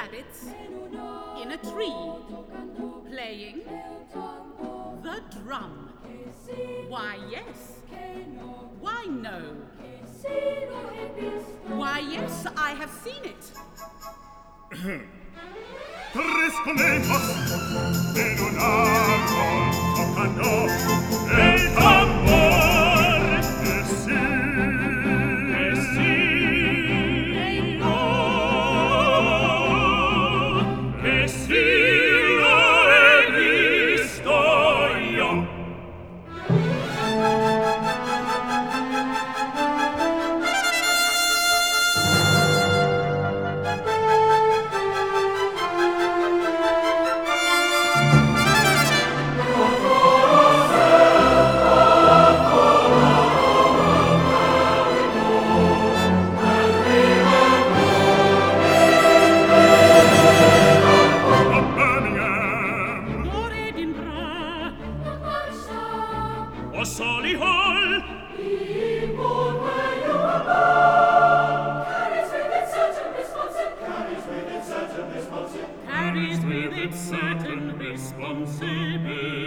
rabbits in a tree playing the drum. Why, yes. Why, no. Why, yes, I have seen it. Tres conejos en un árbol tocando el tambor. Que sí, que no, que sí lo he visto yo. Solihull carries with it certain responsibility.